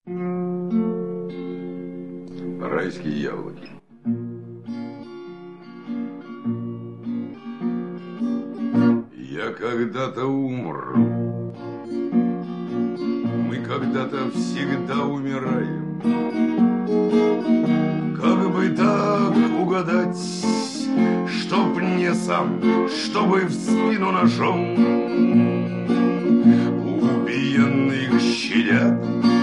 Райские яблоки. Я когда-то умру. Мы когда-то всегда умираем. Как бы так угадать, чтоб не сам, чтобы в спину ножом убиенных щадят,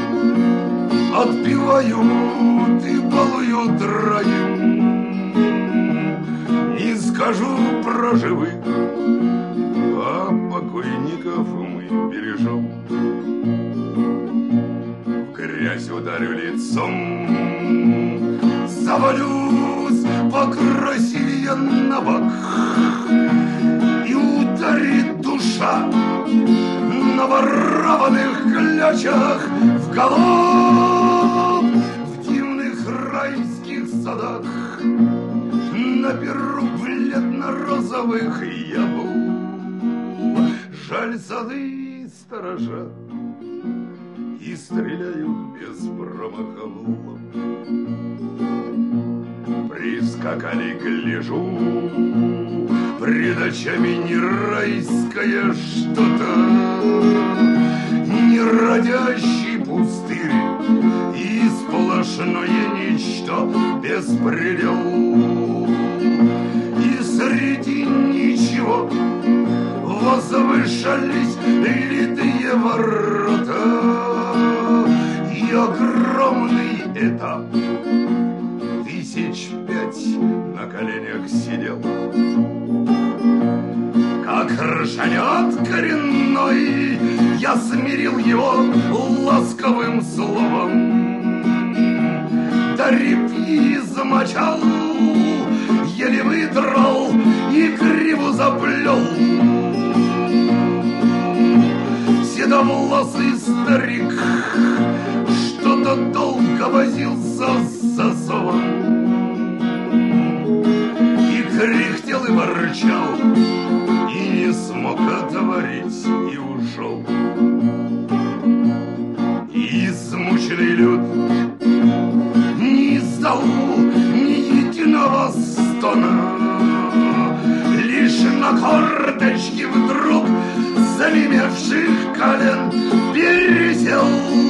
отпевают и балуют раем. Не скажу про живых, а покойников мы бережем. В грязь ударю лицом, завалюсь покрасивее на бок, и ударит душа на ворованных клячах в голов. В дивных райских садах наберу бледно-розовых яблок. Жаль, сады сторожа и стреляют без промаха в лоб. Прискакали, гляжу, пред очами не райское что-то, не родящий пустырь и сплошное ничто, беспредел. И среди ничего возвышались литые ворота, и огромный этап 1005 на коленях сидел. Как ржанет коренной, я смирил его ласковым словом. Да репьи замочал, еле выдрал и криву заплел. Седовласый старик что-то долго возился с засовом и кряхтел и ворчал, и не смог отворить, и ушел. И измученный люд не издал ни единого стона, лишь на корточки вдруг занемевших колен пересел.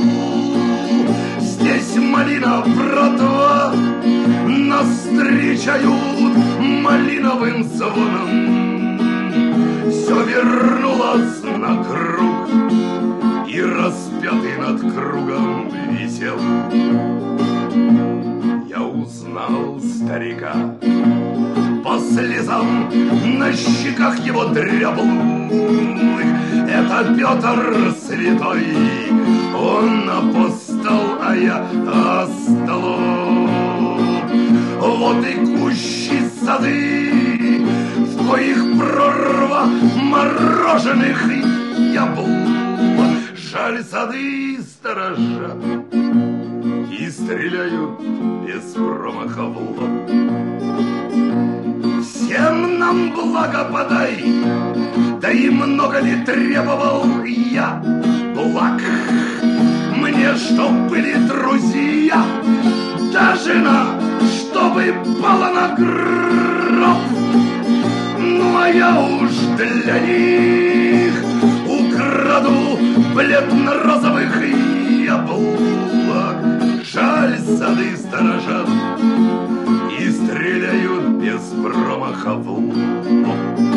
Здесь малина, братва, нас встречают малиновым звоном. Все вернулось на круг, и распятый над кругом висел. Я узнал старика по слезам на щеках его дряблых. Это Петр Святой, он апостол, а я остолоп. Вот и кущи сады, в коих прорва мороженых яблок. Жаль, сады сторожа и стреляют без промаха в лоб. Всем нам благо подай, да и много ли требовал я благ? Мне, чтоб были друзья, да жена, чтобы пала на гроб. Ну, а я уж для них украду бледно-розовых яблок. Жаль, сады сторожат и стреляют без промаха в лоб.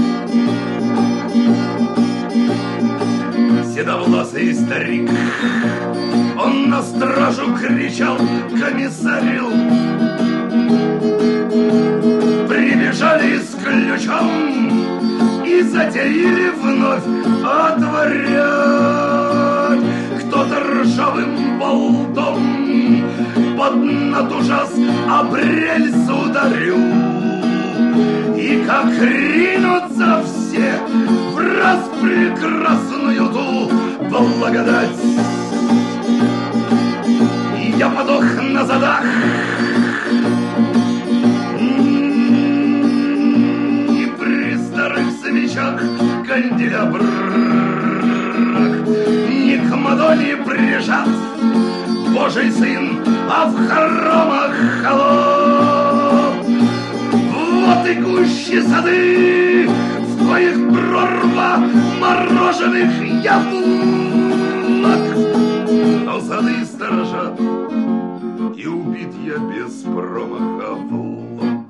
Седовласый старик, он на стражу кричал, комиссарил. Прибежали с ключом и затеяли вновь отворять. Кто-то ржавым болтом под надужас об рельс ударил. И как ринутся все в распрекрасную ту благодать. И я подох на задах, и при старых свечах канделябрах, ни к Мадонне прижат, Боже, эти сады в твоих прорвах мороженых яблок. Но сады сторожат, и убит я без промаха в лоб.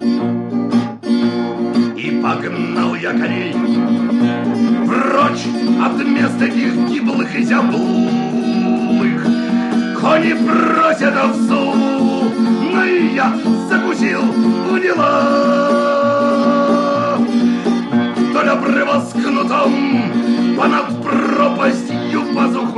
И погнал я коней прочь от мест этих гиблых и зяблых. Кони просят овцу, но и я закусил в дела. Вдоль обрыва с кнутом, понад пропастью пазуху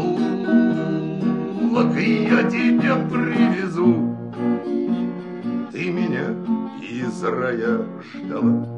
яблок, и я тебе привезу. Ты меня из рая ждала.